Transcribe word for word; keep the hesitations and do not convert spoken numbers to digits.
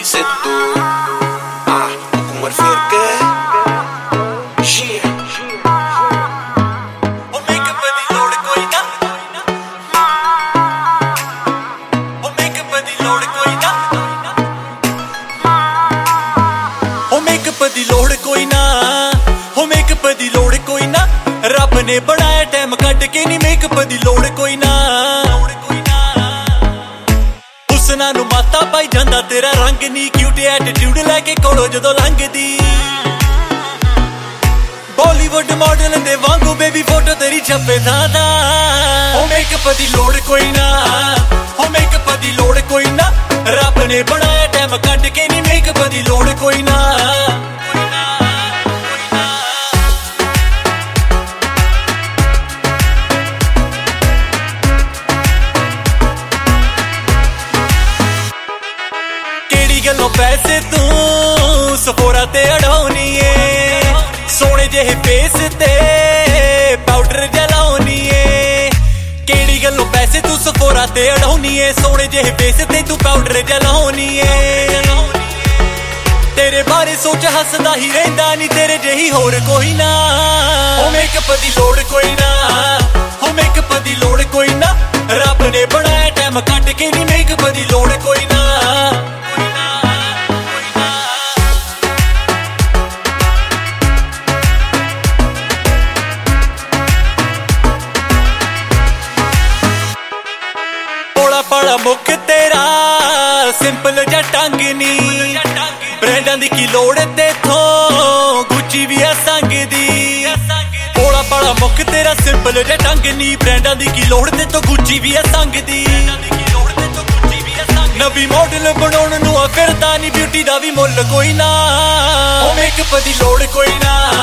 Dice tú, ah, como el firque. Yeah. ਉਹ makeup ਦੀ ਲੋੜ ਕੋਈ ਨਾ, ਉਹ ਮੇਕਅਪ ਦੀ ਲੋੜ ਕੋਈ ਨਾ, ਉਹ ਮੇਕਅਪ ਦੀ ਲੋੜ ਕੋਈ ਨਾ, ਉਹ ਮੇਕਅਪ ਦੀ ਲੋੜ ਕੋਈ ਨਾ, ਰੱਬ ਨੇ ਬਣਾਇਆ ਟਾਈਮ ਕੱਢ ਕੇ ਨੀ ਮੇਕਅਪ ਦੀ ਲੋੜ ਕੋਈ ਨਾ। ਹੁਸਨਾ ਨੂੰ ਮਾਤਾ ਪਾਈ ਜਾਂਦਾ ਤੇਰਾ ਰੰਗ ਨੀ, ਕਿਊਟ ਐਟੀਟਿਊਡ ਲੈ ਕੇ ਕੋਲੋਂ ਜਦੋਂ ਲੰਘਦੀ, ਬਾਲੀਵੁੱਡ ਮਾਡਲ ਦੇ ਵਾਂਗੂ ਬੇਬੀ ਫੋਟੋ ਤੇਰੀ ਛੱਪੇ ਥਾਂ ਥਾਂ। ਉਹ ਮੇਕਅਪ ਦੀ ਲੋੜ ਕੋਈ ਨਾ, ਉਹ ਮੇਕਅਪ ਦੀ ਲੋੜ ਕੋਈ ਨਾ, ਰੱਬ ਨੇ ਬਣਾਇਆ ਟਾਈਮ ਕੱਢ ਕੇ ਨੀ ਮੇਕਅਪ ਦੀ ਲੋੜ ਕੋਈ ਨਾ। ਗੱਲੋਂ ਪੈਸੇ ਤੂੰ ਸਫੋਰਾ ਤੇ ਅੜਾਉਣੀ ਏ, ਸੋਹਣੇ ਜਿਹੇ ਫੇਸ ਤੇ ਪਾਊਡਰ ਜਲਾਉਣੀ ਏ। ਕਿਹੜੀ ਗੱਲੋਂ ਪੈਸੇ ਤੂੰ ਸਫੋਰਾ ਤੇ ਅੜਾਉਣੀ ਏ, ਸੋਹਣੇ ਜਿਹੇ ਫੇਸ ਤੇ ਤੂੰ ਪਾਊਡਰ ਜਲਾਉਣੀ ਏ। ਤੇਰੇ ਬਾਰੇ ਸੋਚ ਹੱਸਦਾ ਹੀ ਰਹਿੰਦਾ ਨੀ ਤੇਰੇ ਜਿਹੀ ਹੋਰ ਕੋਈ ਨਾ। ਉਹ ਮੇਕਅਪ ਦੀ ਲੋੜ ਕੋਈ ਨਾ, ਉਹ ਮੇਕਅਪ ਦੀ ਲੋੜ ਕੋਈ ਨਾ, ਰੱਬ ਨੇ ਬਣਾਇਆ ਟਾਈਮ ਕੱਢ ਕੇ ਨੀ ਮੇਕਅਪ ਦੀ ਲੋੜ ਕੋਈ ਨਾ। ਬੜਾ ਮੁੱਖ ਤੇਰਾ ਸਿੰਪਲ ਜਾਂ ਟੰਗ ਨੀ, ਬ੍ਰੈਂਡਾਂ ਦੀ ਕੀ ਲੋੜ ਤੇਥੋਂ, ਗੁੱਚੀ ਵੀ ਆ ਸੰਗ ਦੀ। ਬੋਲਾ ਬੜਾ ਮੁੱਖ ਤੇਰਾ ਸਿੰਪਲ ਜਾਂ ਟੰਗ ਨੀ, ਬ੍ਰੈਂਡਾਂ ਦੀ ਕੀ ਲੋੜ ਤੇਥੋਂ, ਗੁੱਚੀ ਵੀ ਆ ਸੰਗ ਦੀ। ਨਵੀਂ ਮਾਡਲ ਬਣਾਉਣ ਨੂੰ ਆ ਫਿਰਦਾ ਨੀ, ਬਿਊਟੀ ਦਾ ਵੀ ਮੁੱਲ ਕੋਈ ਨਾ। ਉਹ ਮੇਕਅਪ ਦੀ ਲੋੜ ਕੋਈ ਨਾ,